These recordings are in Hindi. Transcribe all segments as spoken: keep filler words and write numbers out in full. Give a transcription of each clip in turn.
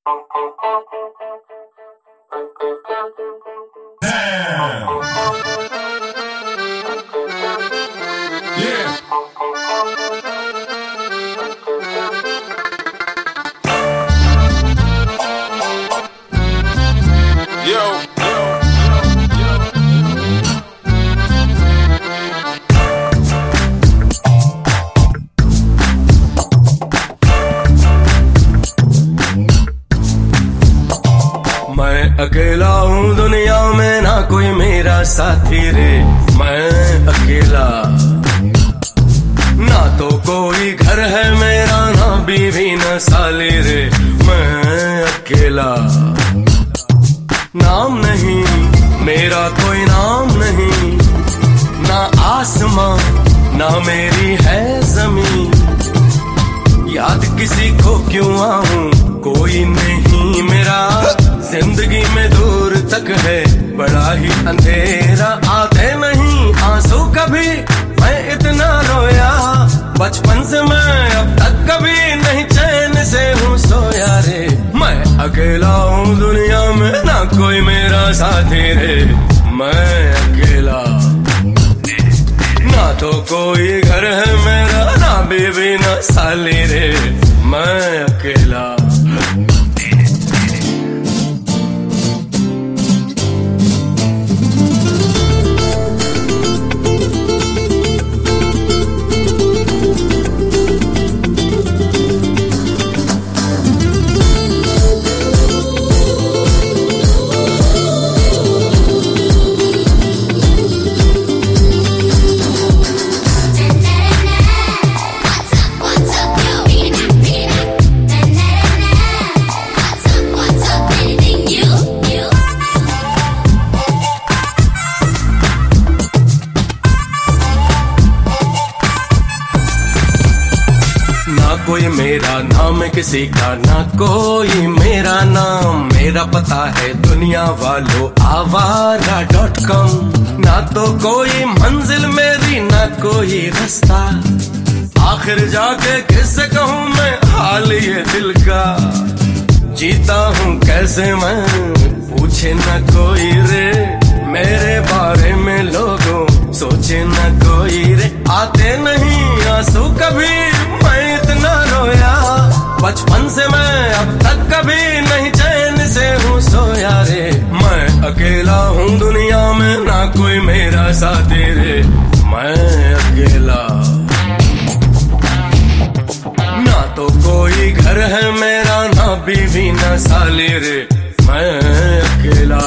अकेला हूँ दुनिया में, ना कोई मेरा साथी रे। मैं अकेला, ना तो कोई घर है मेरा, ना बीवी न साली रे। मैं अकेला, नाम नहीं मेरा, कोई नाम नहीं, ना आसमां ना मेरी है जमीन। याद किसी को क्यों आऊं, कोई नहीं मेरा। जिंदगी में दूर तक है बड़ा ही अंधेरा। आते नहीं आंसू कभी, मैं इतना रोया बचपन से, मैं अब तक कभी नहीं चैन से हूँ सोया रे। मैं अकेला हूँ दुनिया में, ना कोई मेरा साथी रे। मैं अकेला, ना तो कोई घर है मेरा, ना बीवी ना साली रे। मैं अकेला। कोई मेरा नाम किसी का, ना कोई मेरा नाम। मेरा पता है दुनिया वालों आवारा डॉट कॉम। ना तो कोई मंजिल मेरी, ना कोई रास्ता। आखिर जाके किससे कहूँ मैं हाल ये दिल का। जीता हूँ कैसे मैं, पूछे न कोई रे। मेरे बारे में लोगों सोचे न कोई रे। आते नहीं आंसू कभी, मैं इतना रोया बचपन से, मैं अब तक कभी नहीं चैन से हूँ सोया रे। मैं अकेला हूँ दुनिया में, ना कोई मेरा साथी रे। मैं अकेला, ना तो कोई घर है मेरा, ना बीवी ना साली रे। मैं अकेला।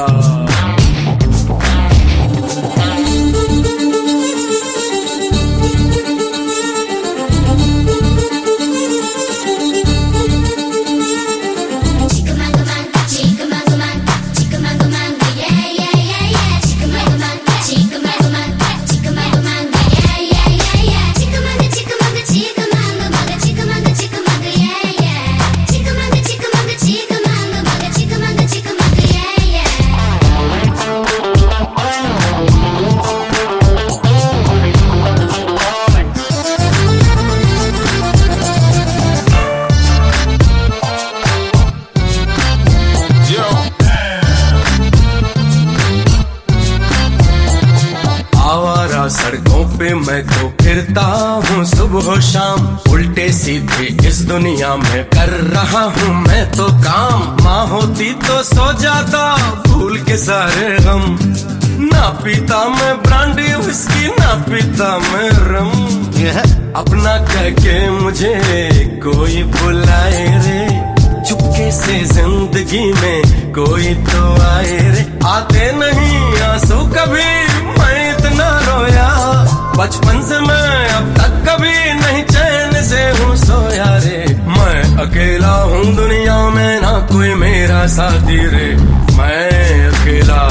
सड़कों पे मैं तो फिरता हूँ सुबह शाम। उल्टे सीधे इस दुनिया में कर रहा हूँ मैं तो काम। माँ होती तो सो जाता भूल के सारे गम। ना पीता मैं ब्रांडी विस्की, ना पीता मैं रम। अपना कह के मुझे कोई बुलाए रे। चुपके से जिंदगी में कोई तो आए रे। आते नहीं आंसू कभी, मैं इतना रोया बचपन से, मैं अब तक कभी नहीं चैन से हूँ सोया रे। मैं अकेला हूँ दुनिया में, ना कोई मेरा साथी रे। मैं अकेला,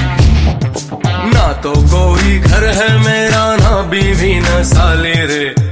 ना तो कोई घर है मेरा, ना बीवी ना साली रे।